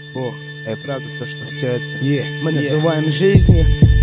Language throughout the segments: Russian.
Бог, а и правда то, что все это мы называем жизнью.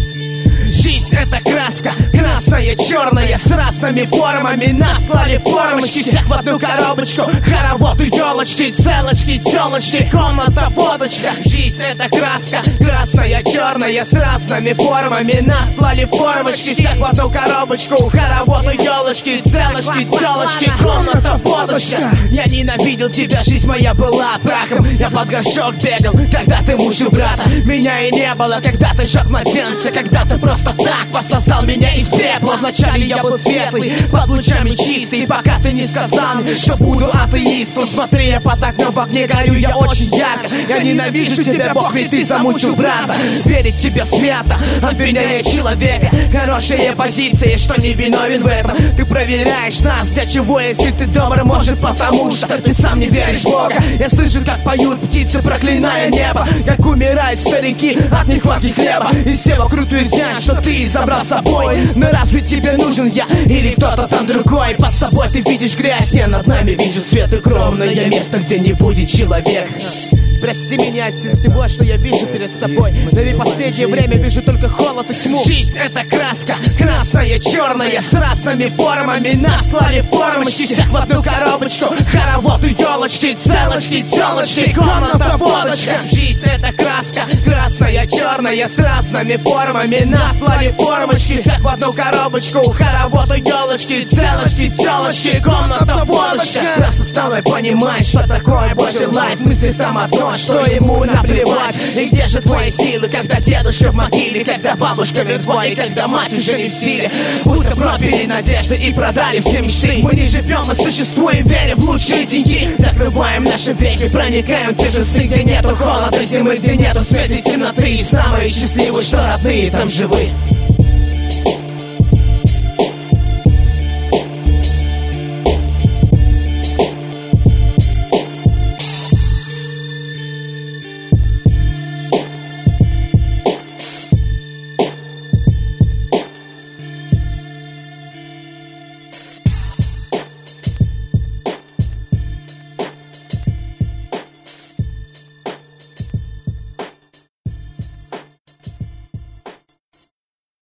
Жизнь — это краска, красная, черная, с разными формами. Нас клали формочки, всех в одну коробочку. Хоровод и елочки, целочки, телочки, комната, водочка. Жизнь — это краска, красная, черная, с разными формами. Нас клали формочки, всех в одну коробочку. Хоровод и елочки, целочки, телочки, комната, водочка. Я ненавидел тебя, жизнь моя была прахом. Я под горшок бегал, когда ты мучил брата. Меня и не было, когда ты жёг младенца, когда ты просто так воссоздал меня из пепла. Вначале я был светлый, под лучами чистый, пока ты не сказал мне, что буду атеистом. Смотри, я под окном в огне горю, я очень ярко. Я ненавижу тебя, Бог, ведь ты замучил брата. Верить тебе свято, обвиняя человека. Хорошая позиция, что не виновен в этом. Ты проверяешь нас, для чего, если ты добр, может, потому что ты сам не веришь в Бога. Я слышу, как поют птицы, проклиная небо, как умирают старики от нехватки хлеба. И все вокруг твердят, что ты забрал с собой. Но разве тебе нужен я или кто-то там другой? Под собой ты видишь грязь, я над нами вижу свет и кровное место, где не будет человека. Прости меня от всего, что я вижу перед собой. Но ведь последнее время вижу только холод и тьму. Жизнь — это краска, красная, черная, с разными формами. Нас клали формочки, всех в одну коробочку. Хоровод и елочки, целочки, телочки, комната, водочка. Жизнь — это краска, красная, черная, с разными формами. Нас клали формочки, всех в одну коробочку. Хоровод и елочки, целочки, телочки, комната, водочка. Просто стал я понимать, что такое Божий лайф. Мысли там одно, что ему наплевать. И где же твои силы, когда дедушка в могиле, когда бабушка мертва и когда мать уже не в силе? Будто пропили надежды и продали все мечты. Мы не живем, мы существуем, верим в лучшие деньги. Закрываем наши веки, проникаем в те же сны, где нету холода зимы, где нету смерти, темноты. И самые счастливые, что родные там живы.